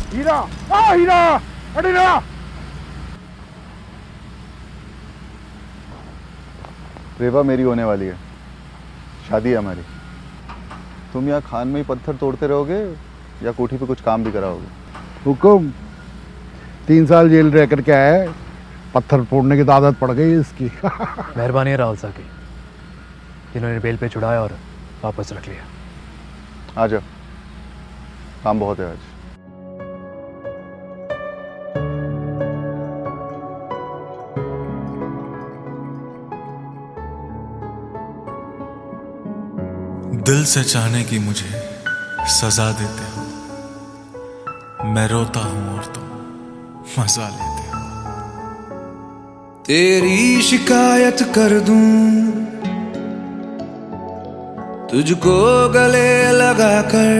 हीरा, हीरा, अरे ना। रेवा मेरी होने वाली है, शादी है हमारी। तुम यहाँ खान में ही पत्थर तोड़ते रहोगे या कोठी पे कुछ काम भी कराओगे? हुकुम, 3 साल जेल रह कर क्या है, पत्थर फोड़ने की तो आदत पड़ गई इसकी। मेहरबानी है राहुल साहब की, जिन्होंने बेल पे छुड़ाया और वापस रख लिया। आ जाओ, काम बहुत है आज। दिल से चाहने की मुझे सजा देते हो, मैं रोता हूं और तुम मजा लेते हो। तेरी शिकायत कर दूं तुझको गले लगाकर,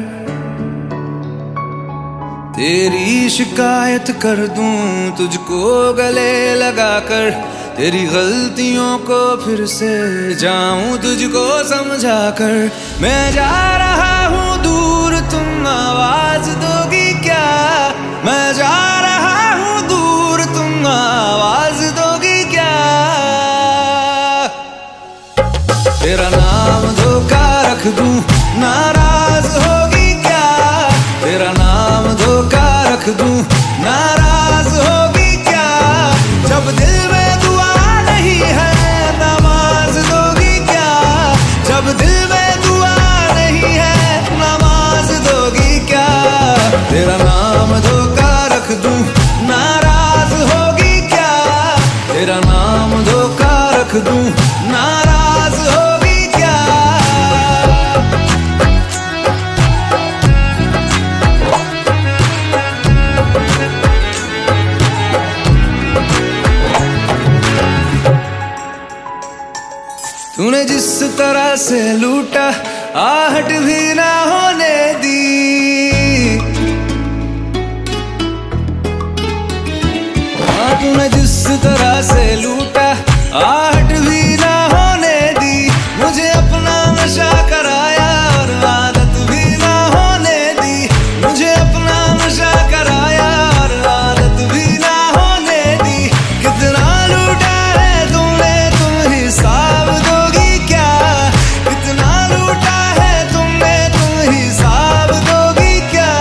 तेरी शिकायत कर दूं तुझको गले लगाकर, तेरी गलतियों को फिर से जाऊं तुझको समझा कर। मैं जा रहा हूं दूर, तुम आवाज दोगी क्या? मैं जा रहा हूं दूर, तुम आवाज दोगी क्या? तेरा नाम धोखा रख दूं, नाराज होगी क्या? तेरा नाम धोखा रख दूं, नाराज होगी क्या? जब दिल में दुआ नहीं है, नमाज दोगी क्या? जब दिल में दुआ नहीं है, नमाज दोगी क्या? तेरा नाम धोखा रख दूं, नाराज होगी क्या? तेरा नाम धोखा रख दूं, नाराज होगी क्या? तूने जिस तरह से लूटा, आहट भी ना होने दी। हाँ, तूने जिस तरह से लूटा, आहट भी ना होने दी। मुझे अपना नशा कराया और आदत भी ना होने दी। मुझे अपना नशा कराया और आदत भी ना होने दी। कितना लूटा है तुमने, तुम हिसाब दोगी क्या? कितना लूटा है तुमने, तुम हिसाब दोगी क्या?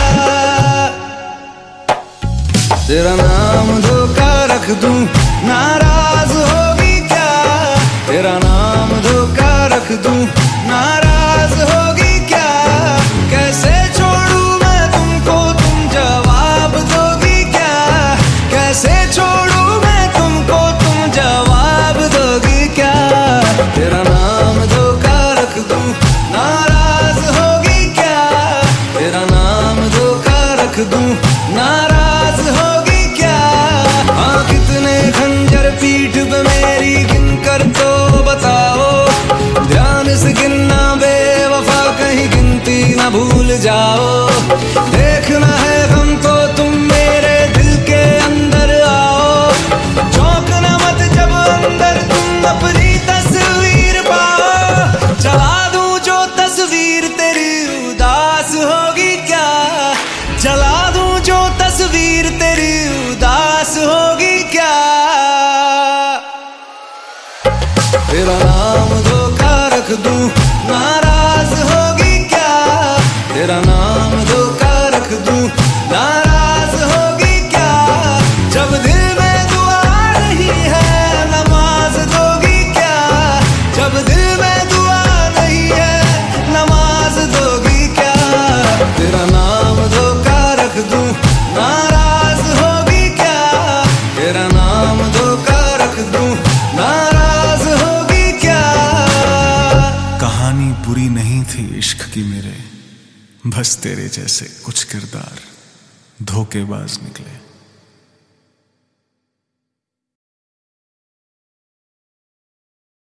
तेरा नाम धोखा रख दूं, नाराज होगी क्या? तेरा नाम धोखा रख दूं, नाराज होगी क्या? कैसे छोड़ूं मैं तुमको, तुम जवाब दोगी क्या? कैसे छोड़ूं मैं तुमको, तुम जवाब दोगी क्या? तेरा नाम धोखा रख दूं, नाराज होगी क्या? तेरा नाम धोखा रख दूं, नाराज होगी क्या? हाँ, कितने खंजर पीठ पे मेरी गिन कर तो बताओ। ध्यान से गिनना बेवफा, कहीं गिनती ना भूल जाओ। देखना है गम तो तुम मेरे दिल के अंदर आओ। चौंकना मत जब अंदर तुम अपनी तस्वीर पाओ। जला दूं जो तस्वीर तेरी उदास होगी क्या? जला दूं जो तस्वीर तेरी उदास होगी क्या? तेरा नाम धोखा रख दूं, नाराज होगी क्या? तेरा नाम धोखा रख दूं, नाराज होगी क्या? जब दिल में दुआ नहीं है, नमाज दोगी क्या? जब दिल में दुआ नहीं है, नमाज दोगी क्या? तेरा नाम धोखा रख दूं, नाराज होगी क्या? तेरा नाम धोखा रख दूं, नाराज होगी क्या? कहानी बुरी नहीं थी इश्क की मेरे, बस तेरे जैसे कुछ किरदार धोखेबाज निकले।